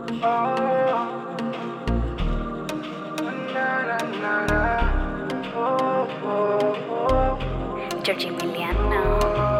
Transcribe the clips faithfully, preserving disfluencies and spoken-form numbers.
Georgie Emiliano.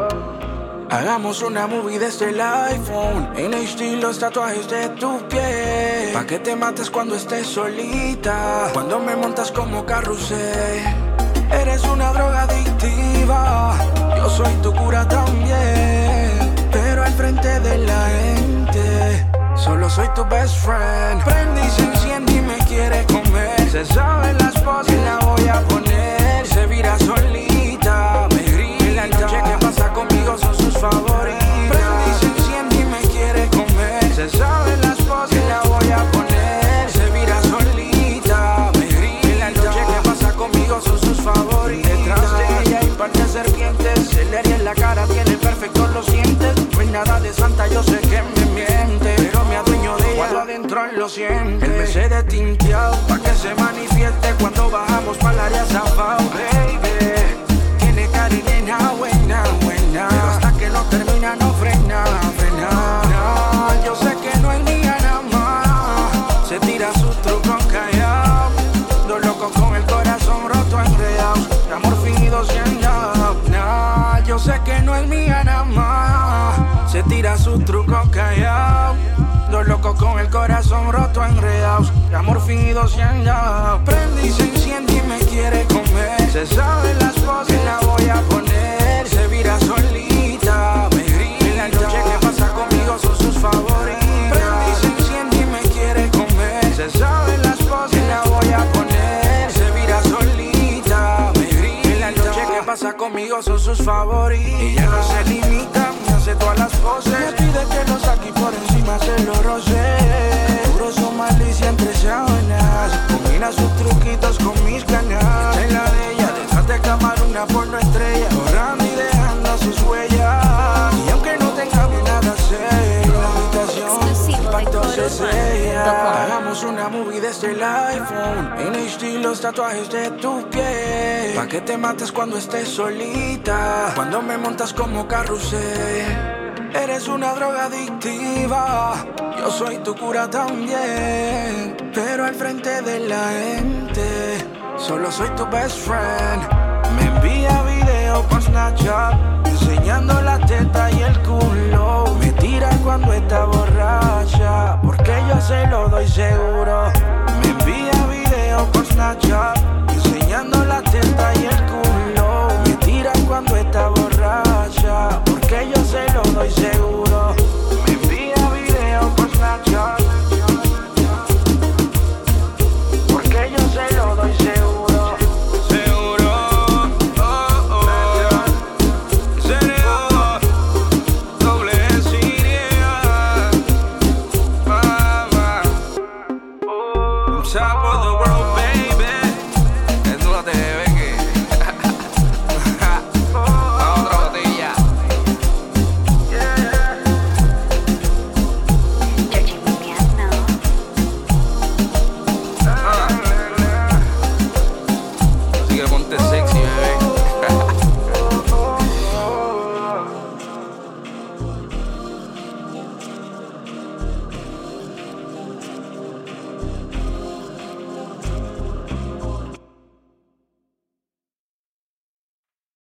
Hagamos una movie desde el iPhone. En H D los tatuajes de tu piel. Pa' que te mates cuando estés solita. Cuando me montas como carrusel. Eres una droga adictiva. Yo soy tu cura también. Pero al frente de la gente solo soy tu best friend. Prende y se enciende y me quiere comer. Se saben las poses y la voy a poner. Se vira solita, me grita. La noche que pasa conmigo son sus favoritas. Prende y se enciende y me quiere comer. Se saben las poses y la voy a poner. Se vira solita, me grita. La noche que pasa conmigo son sus favoritas. Detrás de ella hay par de serpientes. Se le haría en la cara, tiene perfectos los dientes. No hay nada de santa, yo sé que me miente. Pero me adueño de ella, cuando adentro él lo siente. El B C de tinteado, pa' que se manifieste cuando bajamos pa'l área zafao. Baby, tiene cariñena buena, buena. Pero hasta que no termina no frena, frena. No, yo sé que no es mía nada más. Se tira su truco callado. Dos locos con el corazón roto enredados. De amor fingido siendo no, yo sé que no es mía nada más. Se tira su truco callado. Dos locos con el corazón roto enredados. De amor fingido siendo prende y se enciende y me quiere comer. Se saben las poses y la voy a poner. Se vira solita, me grita. La noche que pasa conmigo son sus favoritas. Prende y se enciende y me quiere comer. Se saben las poses y la voy a poner. Se vira solita, me grita. La noche que pasa conmigo son sus favoritas. Ella no se limita, me hace todas las poses. Me pide que lo saque por encima se lo roce. Puro su malicia entre sábanas. Combina sus truquitos con mis ganas. En la de ella, detrás de cámara una porno estrella. Borrando y dejando sus huellas. Y aunque no tengamos nada serio, la habitación impacto se sella. Hagamos una movie desde el iPhone. En H D los tatuajes de tu piel. Pa' que te mates cuando estés solita. Cuando me montas como carrusel. Eres una droga adictiva. Yo soy tu cura también. Pero al frente de la gente solo soy tu best friend. Me envía video por Snapchat enseñando la teta y el culo. Me tira cuando está borracha porque yo se lo doy seguro. Me envía video por Snapchat